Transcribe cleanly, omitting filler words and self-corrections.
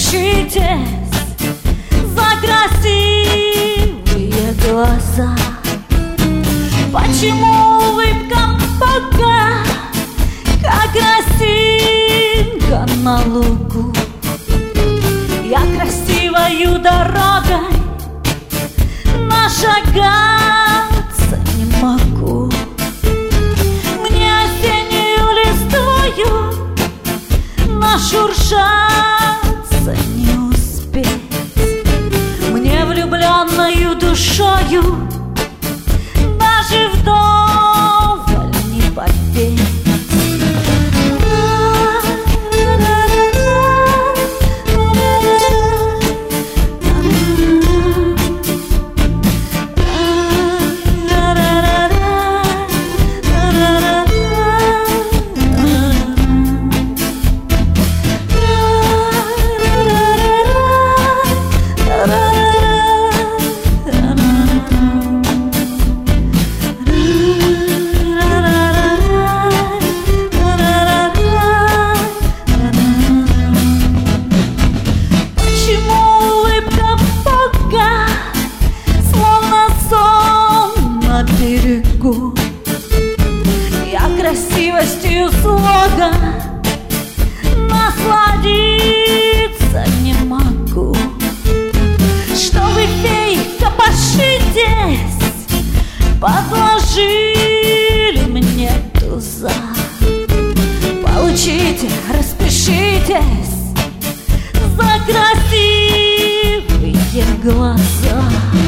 распишитесь за красивые глаза. Почему улыбка пока, как росинка на лугу? Я красивою дорогой нашагаться не могу. Мне осеннюю листвою нашуршаться не успеть. Мне влюбленною душою даже вдоволь не попеть. Я красивостью слога насладиться не могу. Что вы, феи, копошитесь, подложили мне туза. Получите, распишитесь за красивые глаза.